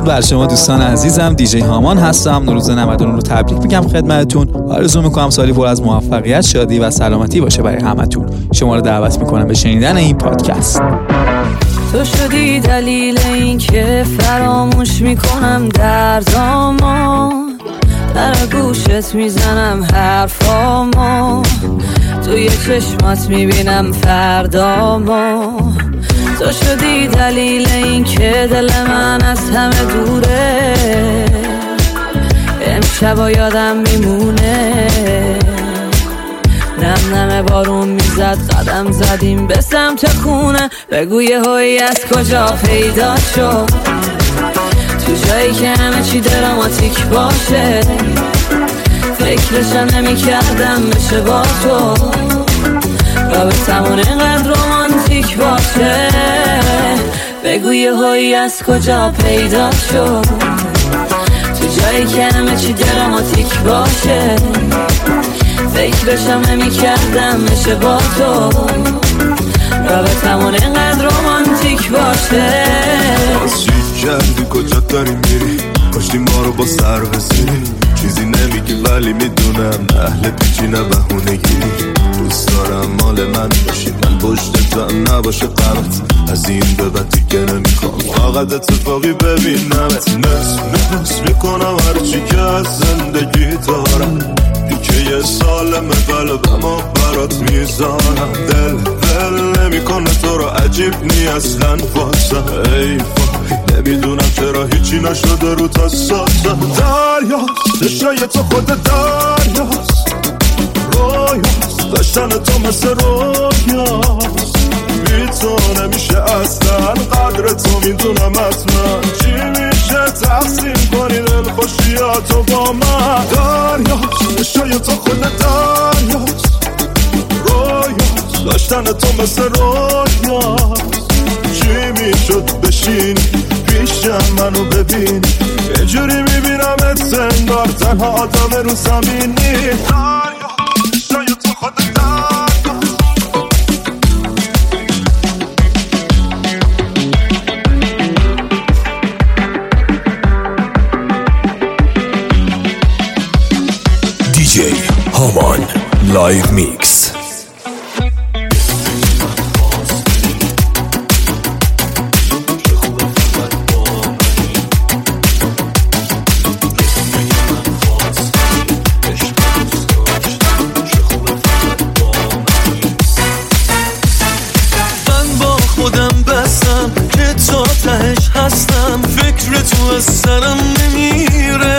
درود بر شما دوستان عزیزم. دیجی هامان هستم. نوروز 99 رو تبریک میگم خدمتتون. آرزو میکنم سالی پر از موفقیت، شادی و سلامتی باشه برای همتون. شما رو دعوت میکنم به شنیدن این پادکست. تو شدی دلیل این که فراموش میکنم دردامو، در گوشت میزنم حرفامو، توی چشمات میبینم فردامو. تو شدی دلیل این که دل من از همه دوره، امشبا یادم میمونه. نم نم بارون میزد، قدم زدیم به سمت خونه. بگو یه هایی از کجا پیدا شد، تو جایی که همه چی دراماتیک باشه. فکرشم نمی کردم بشه با تو، رابطمون اینقدر رومانتیک باشه. بگو یه هایی از کجا پیدا شد، تو جایی که همه چی دراماتیک باشه. فکرشم نمی کردم بشه با تو، رابطمون اینقدر رومانتیک باشه. از چی کردی کجا داری میری، کاشتی ما رو با سر بزیری. چیزی نمیگی ولی میدونم اهل پیچی نه بهونگی. دوست دارم مال من باشی، من پشتتم نباشه غلط. از این به بعد دیگه نمیخوام فقط اتفاقی ببینمت. نس میکنم هرچی که از زندگی دارم، که یه سالم قلبم و برات میذارم. دل نمیکنه تو رو عجیب نی اصلا واسم. ای وای نمیدونم چرا هیچی نشده رو تا سازم. دریاست دشای تو خود دریاست، رویاست داشتن تو مثل رویاست. بی تو نمیشه اصلا قدر تو میدونم حتما. چی میشه تقسیم کنی دل خوشیاتو با من. دریاست دشای تو خود دریاست، رویاست داشتن تو مثل رویاست. چی میشد بشین پیشم منو ببین، یه جوری میبینمت انگار تنها آدم رو زمینی. دریاست دشای تو خود دریاست. DJ هامان لایو میکس. من با خودم بستم که تا تهش هستم، فکر تو از سرم نمیره.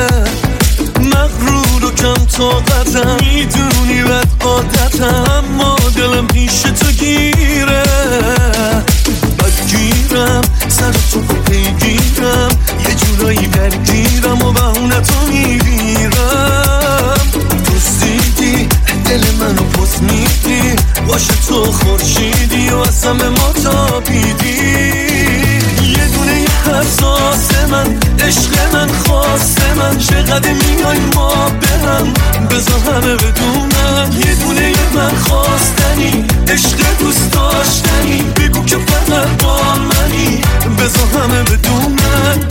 مغرور و کم طاقتم، میدونی بد عادتم، اما دلم پیش تو گیره. بدگیرم سر تو پیگیرم، یه جورایی درگیرم و بهونه تو میگیرم. تو زیدی دل منو پس میدی، باشه تو خورشیدی و از همه ما تابیدی. یه دونه یه حساس من، عشق من، خواست من، چقدر میای ما به هم، بذار همه بدونن. یه دونه یه من خواستنی، عشق دوست داشتنی، بگو که فقط با منی، بذار همه بدونن.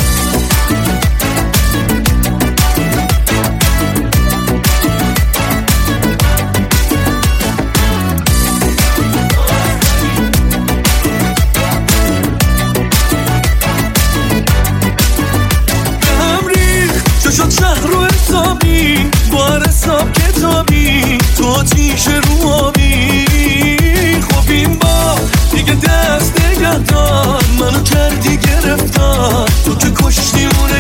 شد شهر رو حسابی، بار حساب کتابی، تو آتیش رو آبی. خب این با دیگه دست نگه دار، منو کردی گرفتار، تو که کشتی اون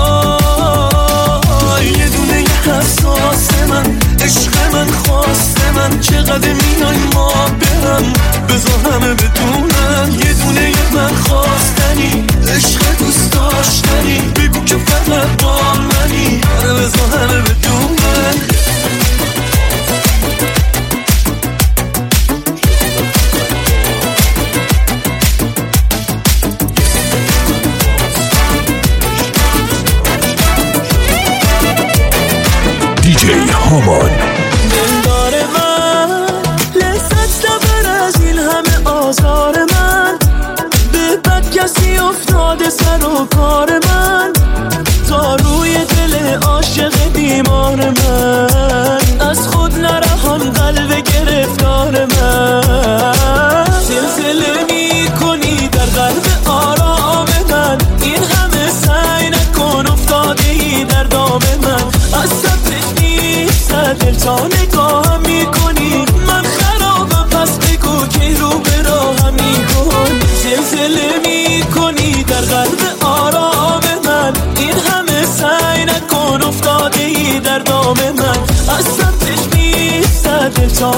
ایوای. یه دونه یه حساس من، عشق من، خواست من، چقدر میای ما برم، بذار همه بدونن. یه دونه یه من خواستنی، عشق دوست داشتنی، بگو که فقط با منی، آره بذار همه بدونن. DJ هامان. دلدار من لذت نبر از این همه آزار من، به بد کسی افتاده سر و کار من.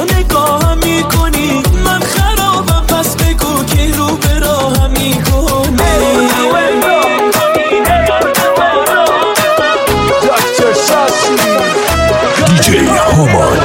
نگاهم میکنی، من خرابم پس بگو که رو به راهم میکنی. دیجی هامان.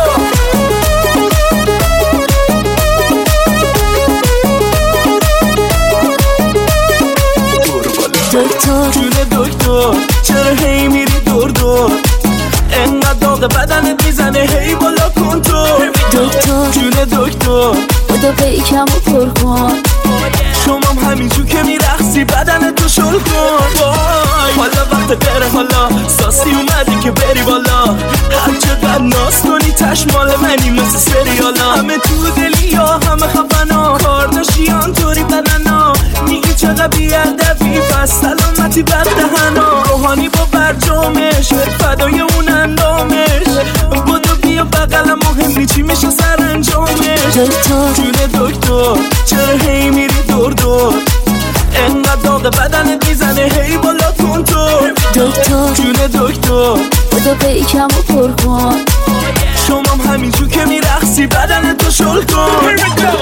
دکتر جون دکتر چرا هی میری دور دور، انقدر داغ بدنت میزنه هی بالا کن تو. دکتر جون دکتر بودو پیکم و پر کن، شمام همینجور که میرخصی بدنتو شل کن. حالا وقت بره، حالا ساسی اومدی که بری بالا، هر چقدر ناز کنی تش مال منی مثل سریالا. همه تو دلی یا همه خفنا، کارداشیان طوری بدنا، میگی چقدر بیادبی پس سلامتی بر دهنا. روحانی با برجامش فدای اون اندامش، بودو بیا بقلم مهم چی میشه سرانجامش. دکتر جون دکتر چرا هی میری دور دور، انقدر داغ بدنت میزنه هی بالا کن تو. دکتر جون دکتر بودو پیکم و پر کن، شمام همینجور که میرخصی بدنتو شل کن.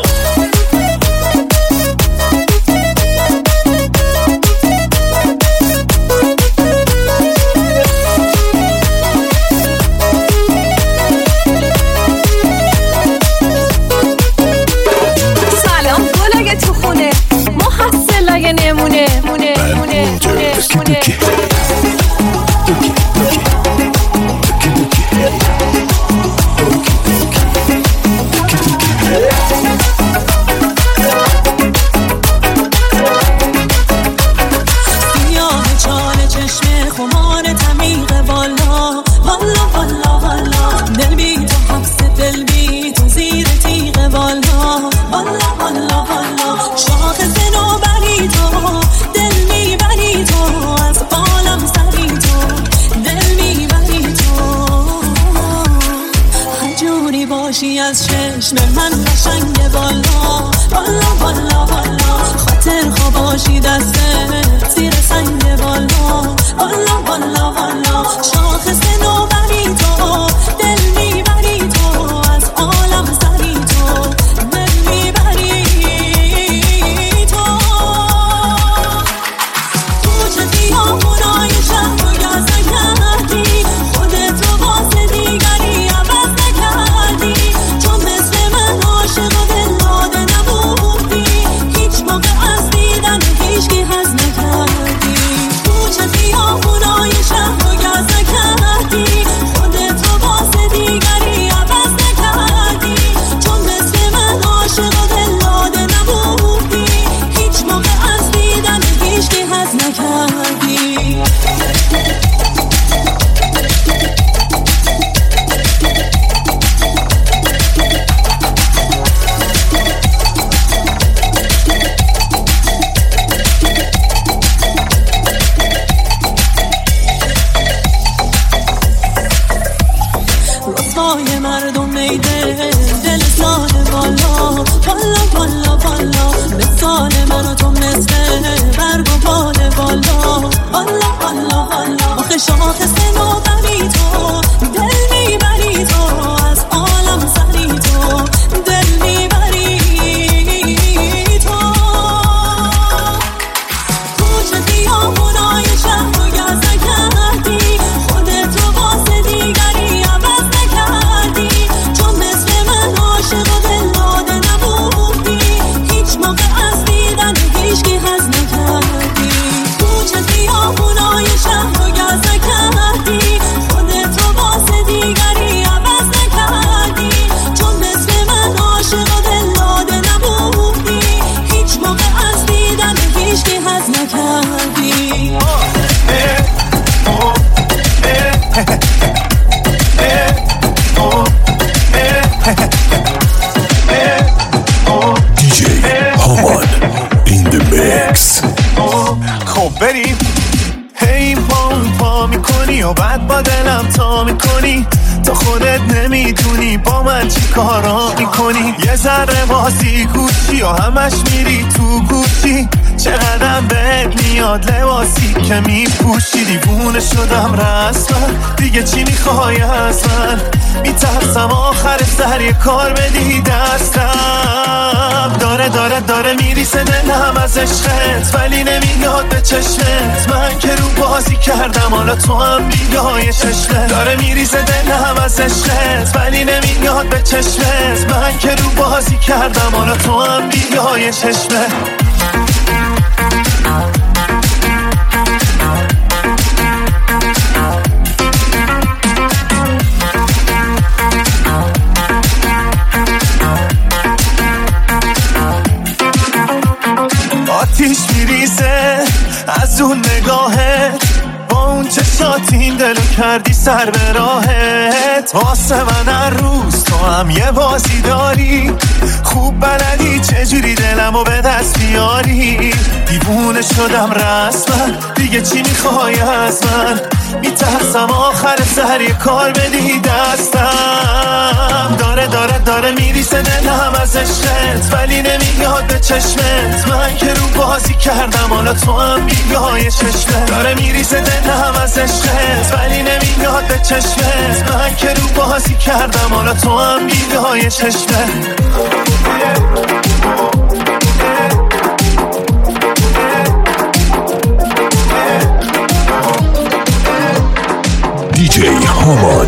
از چشم من قشنگ بالا بالا بالا بالا، خاطر خواباشی دسته زیر سنگ بالا بالا بالا بالا. شاخص نوبری تو دل میبری تو، از عالم سری تو دل میبری تو. تو چه خیابونای شهر رو گزده کردی، خودتو واسه دیگری عوض نکردی، چون مثل من عاشق و دلداده نبودی، هیچ موقع از دیدن هیچکی حظ نکردی. تو چه خیابونای شهر رو گزده کردی، خودتو واسه دیگری عوض نکردی، چون مثل من عاشق و دلداده نبودی، هیچ موقع از دیدن هیچکی حظ نکردی. رسوای مردم میده دل سال بالا بالا بالا بالا، مثال من و تو مثل برگ و بال بالا بالا بالا بالا. آخه شاخص نوبری تو دل میبری تو، از عالم سری تو دل میبری تو. تو چه خیابونای شهر رو گزده کردی، خودتو واسه دیگری عوض نکردی، چون مثل من عاشق و دلداده نبودی، هیچ موقع از دیدن هیچکی حظ نکردی. تو چه خیابونای شهر رو گزده کردی، خودتو واسه دیگری عوض نکردی، چون مثل من عاشق و دلداده نبودی، هیچ موقع از دیدن هیچکی حظ نکردی. دیجی هامان in the mix. خب بریم. هی پا میکنی و بعد با دلم تا میکنی، تا خودت نمیدونی با من چی کارا میکنی. یه ذره بازی گوشی و همش میری تو گوشی، چقدرم بهت میاد لباسی که میپوشی، دیوونه شدم رسما، دیگه چی میخوای از من؟ میترسم آخر سر یه کار بدی دستم. داره میریسه دلم از عشقت، ولی نمیاد به چشمت. من که رو بازی کردم حالا تو هم بیای چشمت. داره میریسه دلم از عشقت، ولی نمیاد به چشمت. من که رو بازی کردم حالا تو هم بیای چشمت. آتیش میریزه از اون نگاهت، با اون چشات این دلو کردی سر به راهت. واسه من هر روز تو هم یه بازی داری، خوب بلدی چجوری دلمو به دست بیاری. دیوونه شدم رسما، دیگه چی میخوای از من؟ میترسم آخر سر یه کار بدی دستم. داره میریسه دلم از عشقت، ولی نمیاد به چشمت. من که رو بازی کردم حالا تو هم بیای چشمت. داره میریسه دلم از عشقت، ولی نمیاد به چشمت. من که رو بازی کردم حالا تو هم بیای چشمت. دیجی هامان.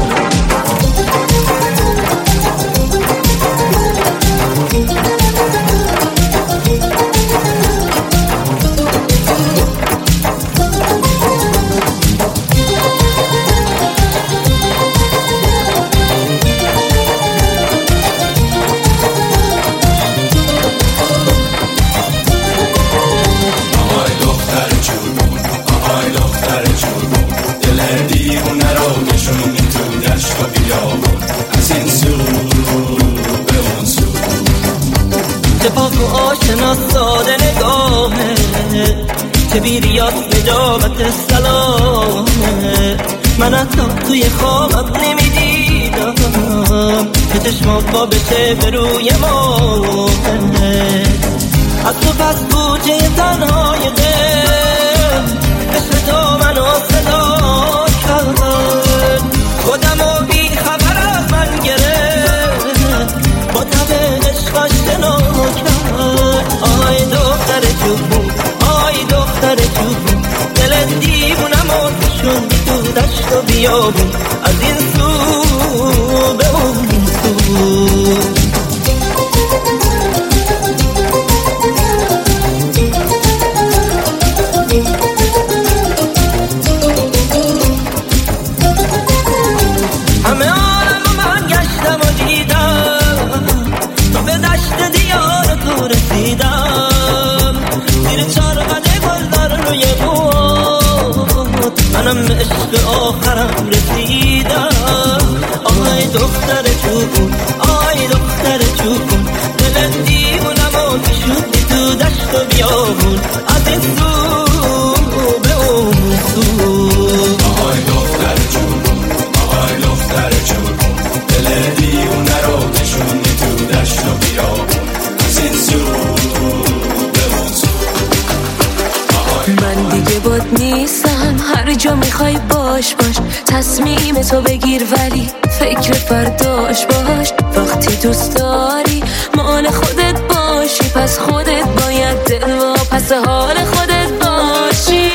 ساده نگاهه که بیریاد نجابت سلامه. من حتی توی خوابم نمیدیدم که چشمات با بشه به روی ماهه. از تو پس بوجه تنهای دل عشق تو منو صدا کرد، خودمو بی خبر از من گرفت، با تب عشقش شنا کرد. آی دختر جون، آی دختر جون، دل دیوونم آتشون تو دشت و بیابون، از این سو به اون سو. همه عالم من گشتم و دیدم، تا به دشت دیار تو رسیدم. زیر چارقد گلدار روی بود منم به عشق آخرم رسیدم. آی دختر چوبون، آی دختر چوبون، دل دیوونم آتشوندی تو دشت و بیابون، از این سو به اون سو. آی دختر چوبون، آی دختر چوبون، دل دیوونه رو کشوندی تو دشت و بیابون، از این سو به اون سو. من دیگه باد نیستم، هر جا میخوای باش باش، تصمیم تو بگیر ولی فکر فرداش باش. وقتی دوست داری مال خودت باشی، پس خودت باید دل و پس حال خودت باشی.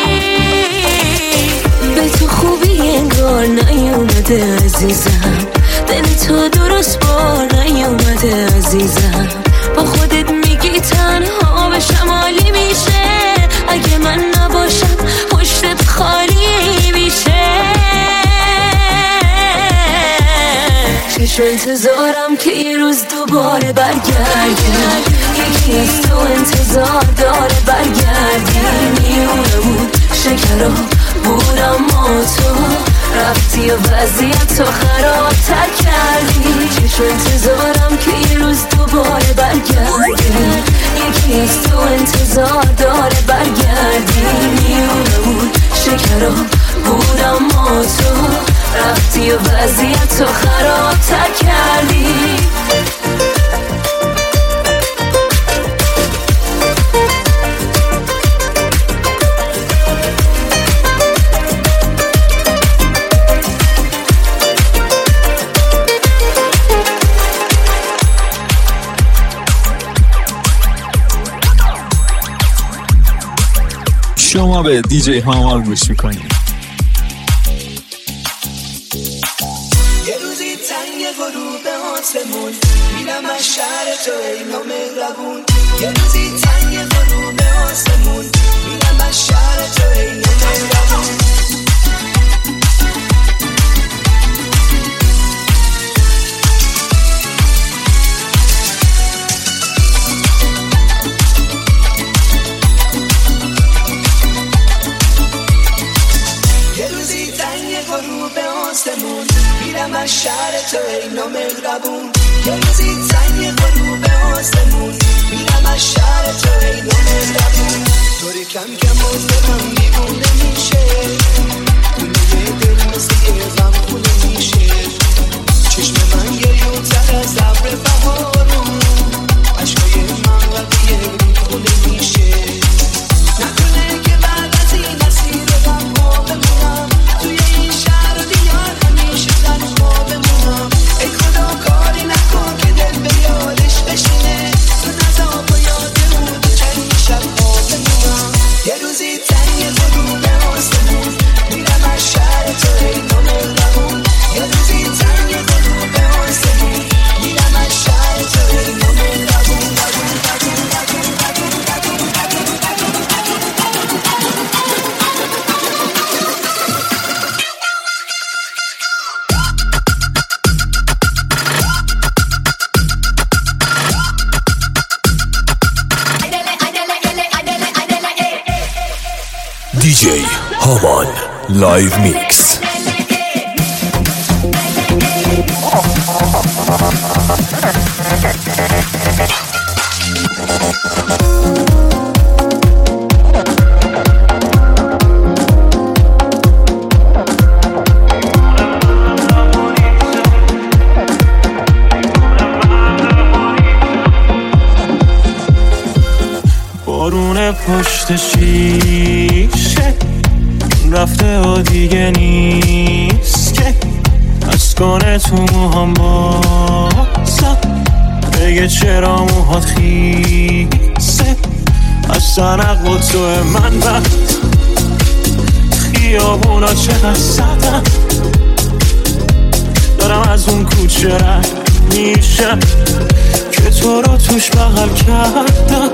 به تو خوبی انگار نیومده عزیزم، دل تو درست بار نیومده عزیزم. با خودت میگی تنها به شمالی میشه، اگه من نباشم پشتت خالی میشه. چشم انتظارم که یه روز دوباره برگردی، یکی از تو انتظار داره برگردی. میونه بود شکرها بود اما تو رفتی و وضعیت تو خرابتر کردی. چشم انتظارم که یه روز دوباره برگردی، یکی از تو انتظار داره برگردی. میونه بود شکرها بود اما تو رفتی و وضعیت تو خرابتر کردی. شما به دیجی هامان گوش میکنید. یه روزی تنگ غروب آسمون میرم از شهر تو ای نامهربون. یه روزی تنگ غروب آسمون میرم از شهر تو ای نامهربون. میرم از شهر تو ای نامهربون. یه روزی تنگ غروب آسمون میرم از شهر تو ای نامهربون. طوری کم کم مزدم دیوونه میشه، دونه دل مثل یه غم خونه میشه. چشم من گریوتر از ابر بهارون، عشقای من وقیه رودخونه میشه. نکنه که بعد از این مسیر غم ها بمونم توی این شهر دیار همیشه تنها بمونم. ای خدا کاری نکن که دل به یادش بشینه، تو نزاب و یاد اون تو چند شب ها بمونم. یه روزی تنگ غروب آسمون میرم از شهر تو ای نامهربون. یه روزی تنگ غروب آسمون میرم از شهر تو ای نامهربون. DJ Haman Live Mix. بارون پشت شیشه رفته و دیگه نیست که از کنه تو موهام بازم بگه چرا موهات خیسه. از سنق و تو من وقت خیابونا چقدر سدم، دارم از اون کوچه رد میشم که تو رو توش بغل کردم.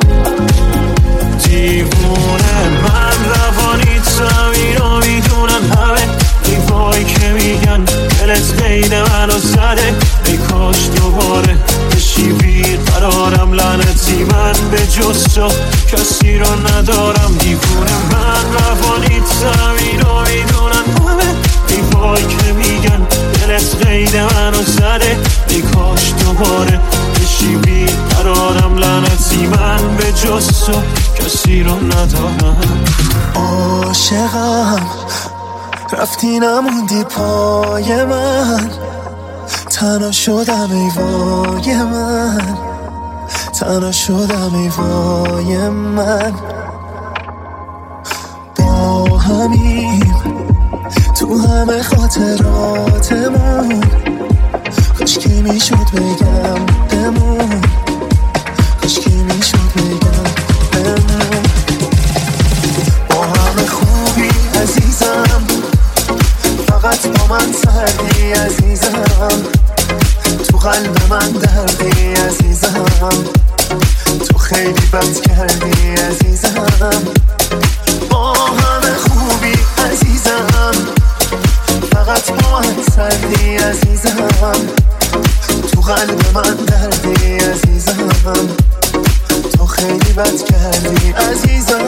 دیوونه من روانی زمین رو میدونن همه، ای وای که میگن دلت قید منو زده. ای کاش دوباره بشی بیقرارم، لعنتی من به جز تو کسی رو ندارم. دیوونه من روانی زمین رو میدونن همه، ای وای که میگن دلت قید منو زده. ای کاش دوباره بشی بیقرارم، لعنتی من به جز تو کسی رو ندارم. عاشقم رفتی نموندی پای من، تنها شدم ای وای من، تنها شدم ای وای من. با همیم تو همه خاطراتمون، کاش که میشد بگم بمون، کاش که میشد بگم بمون. با همه خوبی عزیزم، فقط با من سردی عزیزم. تو قلب من دردی عزیزم، تو خیلی بد کردی عزیزم. با همه خوبی عزیزم، فقط با من سردی عزیزم. تو قلب من دردی عزیزم، تو خیلی بد کردی عزیزم.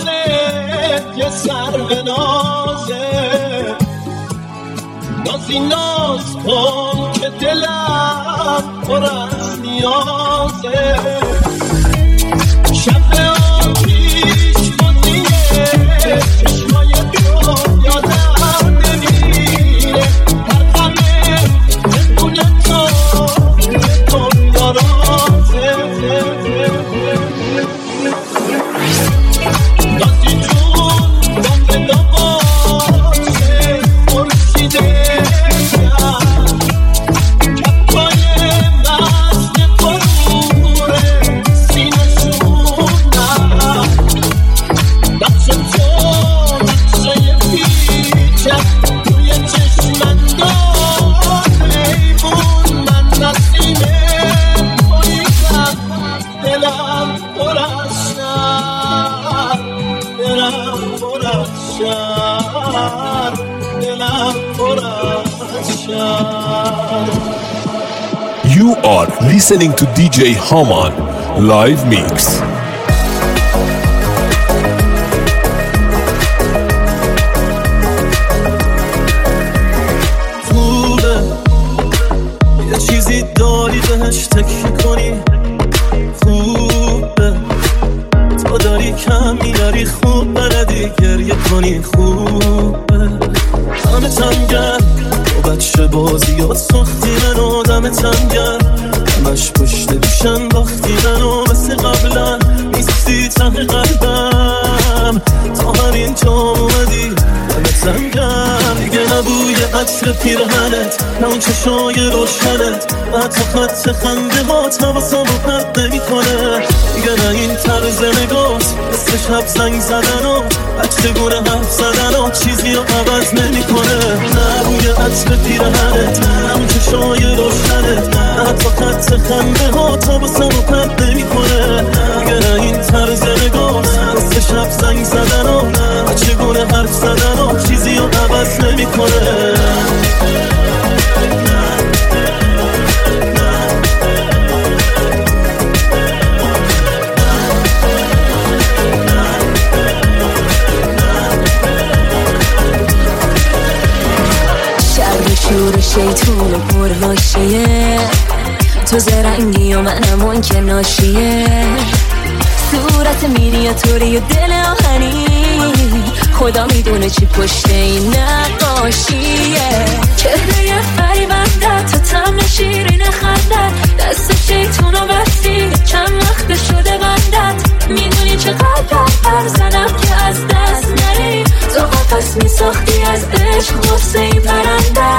وصلت یه سر به نازه نازی ناز کن که دلم پر از نیازه شب آتیش بازیه چشمای تو یادم نمیره هر قمه نمونه تو دنیا رازه نازی جون دنگ دواشه مرشیده You are listening to DJ Haman live mix. خوبه یه چیزی داری بهش تکیه کنی خوبه تو داری کم میاری خوب بردی گریه کنی خوبه همه تنگر تو بچه بازیات ساختی منو دمت تنگر همش پشت دوشن باختی منو مثل قبلا نیستی ته قلبم تا همین جا اومدی دمت تنگر دیگه نبوی عطر پیرهنت نه اون چشای روشنت و تا خط خنده هات حواسمو پرد نمی کنه دیگه نه این طرز نگات مثل شب زنگ زدن و بچگونه حرف زدن و چیزی رو عوض نمی کنه نه بوی عطر پیرهنت نه اون چشای روشنت نه تا خط خنده هات حواسمو پرد نمی کنه دیگه نه این طرز نگات مثل شب زنگ زدن و بچگونه حرف زدن و چیزی رو عوض نمی کنه شور شیطون و پرهاشیه تو زرنگی و منم اون که ناشیه صورت مینیاتوری و دل آهنی خدا میدونه چی پشت این نقاشیه چهره فریبنده تا تم شیرین خندت دست شیطون و بستی چند وقت شده بندت میدونی چقدر پر زدم که از دست نری تو قفص میساختی از عشق غفصه این پرنده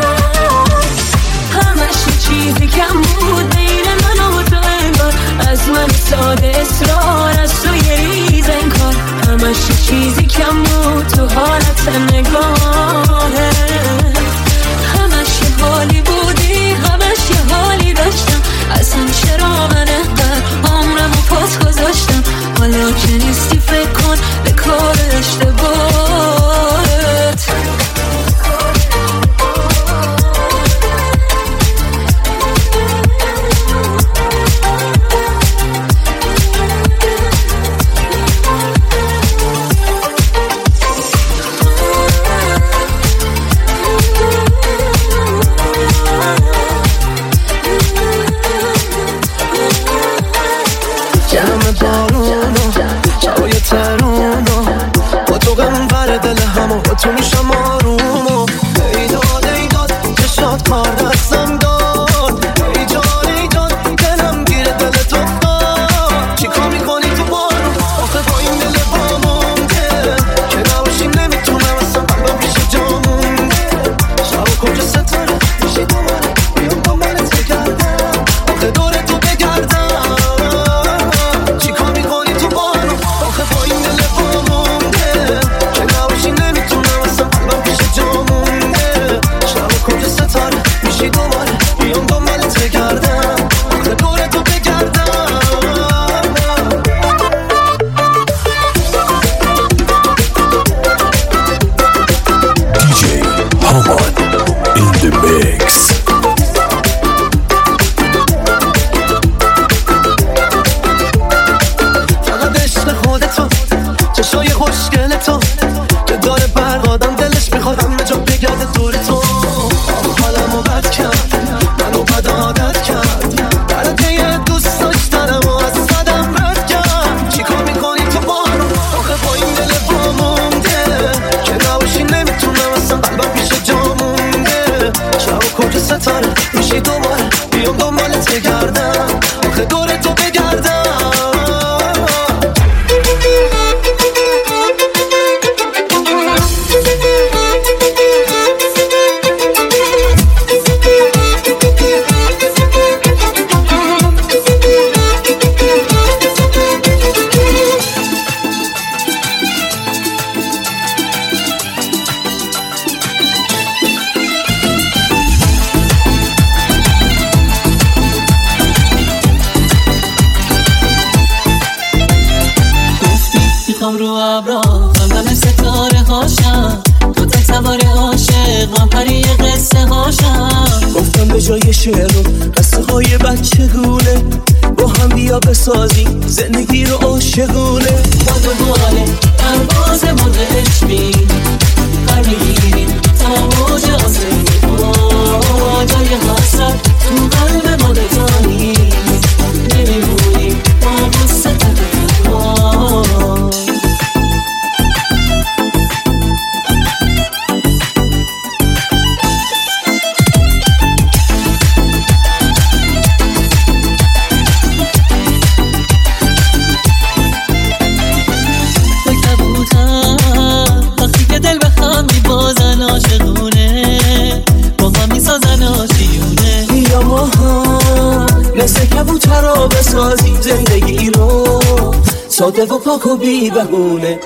همش چیزی کم بود بین من و تو انگار از من ساده اصرار از تو یه ریز انکار همش چیزی کم بود تو حالت نگاهه همش یه حالی بودی همش یه حالی داشتم اصلا چرا من انقدر عمرمو پاس گذاشتم حالا که نیستی فکر کن به کار اشتباهت تو میشم آرومو ایداد چشات کار دستم داد ایجاد دلم گیره دل تو داد چی کار میکنی تو بارو آخه با این دل با مونده که نباشیم نمیتونم اصلا قلبم پیش جا مونده شب کجا ستاره میشی دوباره بیام با منت بگردم آخه دور تو بگردم چی کار میکنی تو بارو آخه با این دل با مونده که نباشیم نمیتونم پیش چشمای خوشگل تو که داره برق آدم دلش میخواد همه جا بگرده دور تو. حالمو بد کرد منو بد عادت کرد درده یه دوست داشتنم و از صدم رد کرد. چیکار میکنی تو بارو آخه با این دل بامونده که نباشی نمیتونم اصلا قلبم پیش جا مونده. شب و کج ستاره میشی دوباره بیام دنبالت بگردم آخه دور تو بگردم. رو ابرا خندم ستاره هاشم تو تک سوار عاشق من پری قصه هاشم. گفتم به جای شعر و قصه های بچگونه با هم بیا بسازیم زندگی رو عاشقونه. با دوباره پرواز مرد عشقی پر میگیریم تا موج آسمونی جای حسرت تو قلب ما دتانی نمیمونیم با غصه تنها. مثل کبوتر رو بسازیم زندگی رو ساده و پاک و بی بهونه.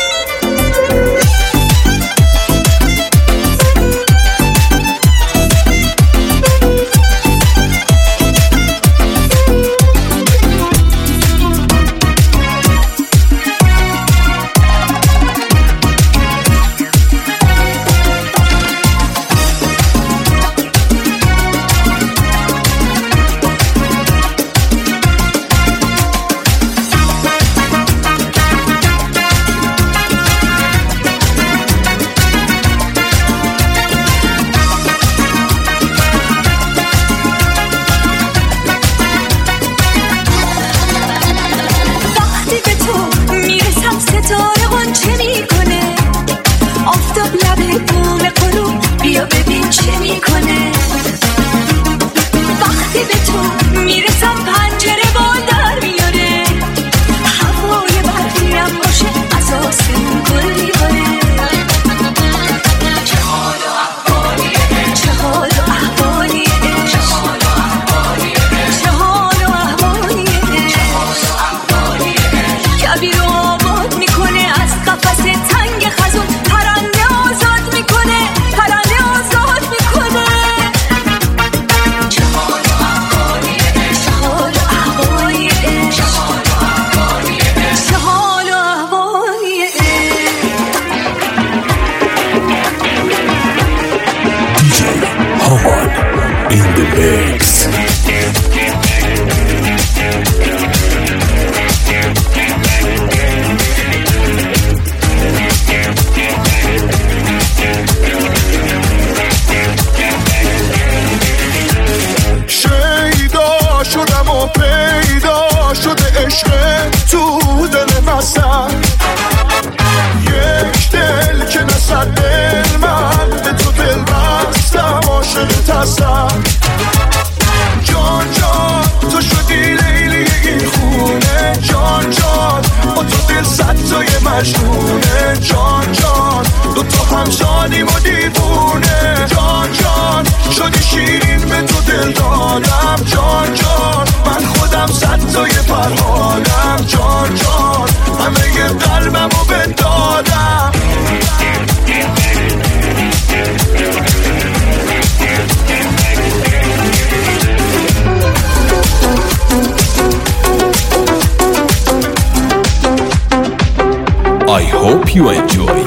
I hope you enjoy.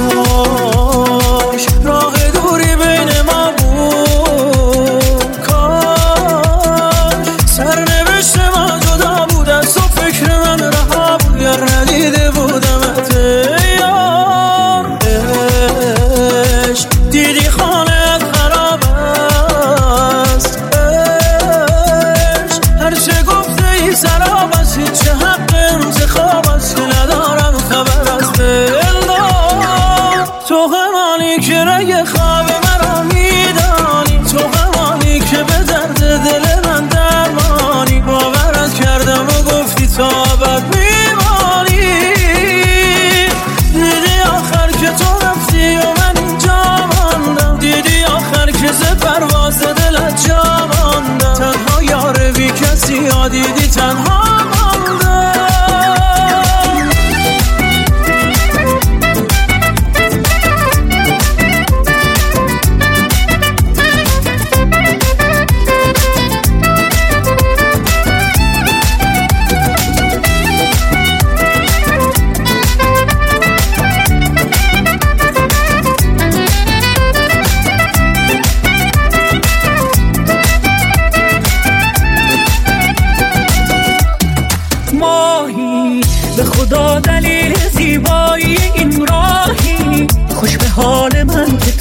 کاش راه دوری بین ما بود، کاش سرنوشت ما جدا بود از تو، فکر من رها بود یا ندیده بودمت.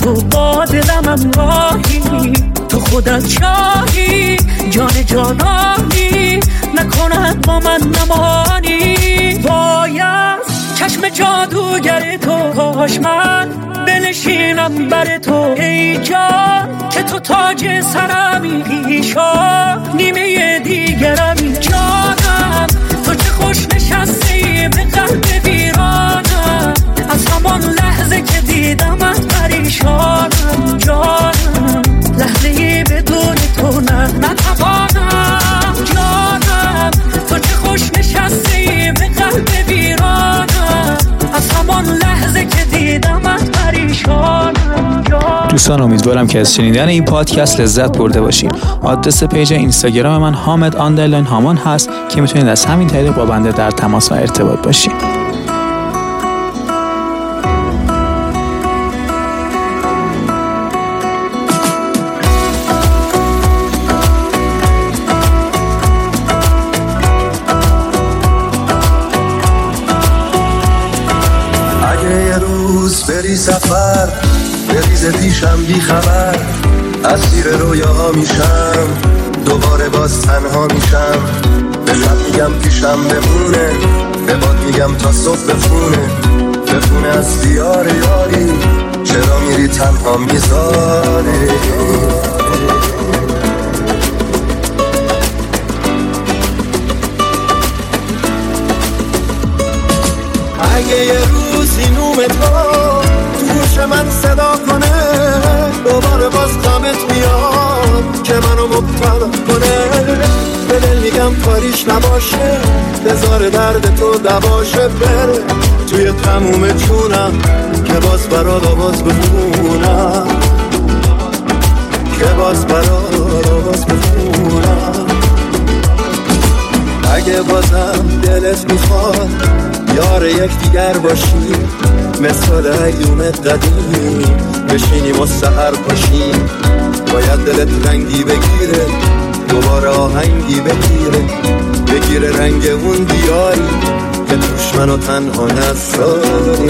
تو با دلم همراهی، تو خودت شاهی، جان جانانی، نکند با من نمانی. باید چشم جادوگر تو، کاش من بنشینم بر تو ای جان، که تو تاج سرمی، پیشا نیمه دیگرمی. جانم تو چه خوش نشستی به قلب ویرانم، از همان لحظه که دیدمت پریشانم. جانم لحظه‌ای بدون تو نتوانم. جانم تو چه خوش نشستی به قلب ویرانم، از همان لحظه که دیدمت پریشانم. دوستان امیدوارم که از شنیدن این پادکست لذت برده باشین. آدرس پیج اینستاگرام من حامد_هامان هست که میتونید از همین طریق با بنده در تماس و ارتباط باشین. بری سفر بریز پیشم بی خبر، اسیر رویاها میشم، دوباره باز تنها میشم. به لب میگم پیشم بمونه، به باد میگم تا صبح بخونه از دیار یاری، چرا میری تنها میذاری. اگه یه روزی نوم تو گوش من صدا کنه، دوباره باز غمت میاد که منو مبتلا کنه. به دل میگم کاریش نباشه، بذار درد تو دواشه، بره توی تموم جونم که باز برات آواز بخونم، که باز برات آواز بخونم. اگه بازم دلت میخواد یار یک دیگر باشیم، مثل ایوم قدیم بشینیم و سحر پاشیم. باید دلت رنگی بگیره، دوباره آهنگی بگیره رنگ اون دیاری که توش منو تنها نذاری.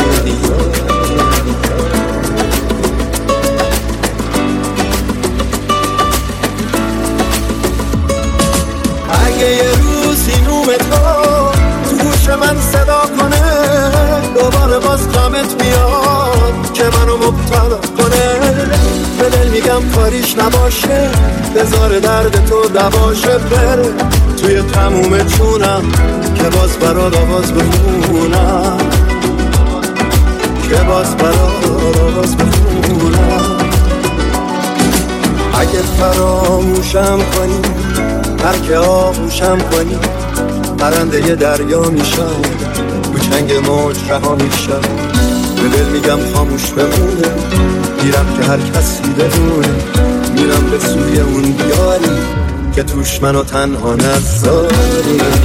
اگه یه روزی نوم تو گوش من صدا کنه، دوباره باز غمت میاد که منو مبتلا کنه. به دل میگم کاریش نباشه، بذار درد تو دواشه، بره توی تموم جونم که باز برات آواز بخونم، که باز برات آواز بخونم. اگه فراموشم کنی، هر که آغوشم کنی، پرنده ی دریا میشم، تو چنگ موج رها میشم. به دل میگم خاموش بمونه، میرم که هر کسی بدونه، میرم به سوی اون دیاری که توش منو تنها نذاری.